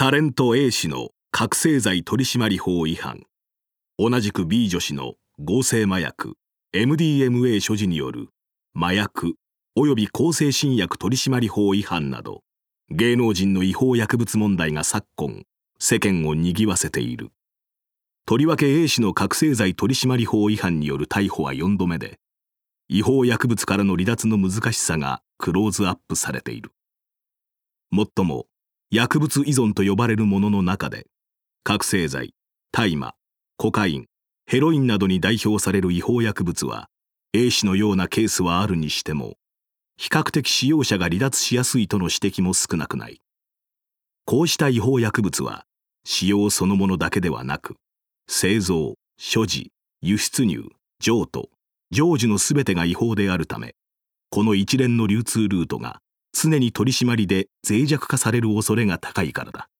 タレント A 氏の覚醒剤取締法違反、同じく B 女氏の合成麻薬 MDMA 所持による麻薬及び向精神薬取締法違反など、芸能人の違法薬物問題が昨今世間を賑わせている。とりわけ A 氏の覚醒剤取締法違反による逮捕は4度目で、違法薬物からの離脱の難しさがクローズアップされている。もっとも薬物依存と呼ばれるものの中で、覚醒剤、大麻、コカイン、ヘロインなどに代表される違法薬物は A 氏のようなケースはあるにしても、比較的使用者が離脱しやすいとの指摘も少なくない。こうした違法薬物は使用そのものだけではなく、製造、所持、輸出入、譲渡、成就のすべてが違法であるため、この一連の流通ルートが常に取り締まりで脆弱化される恐れが高いからだ。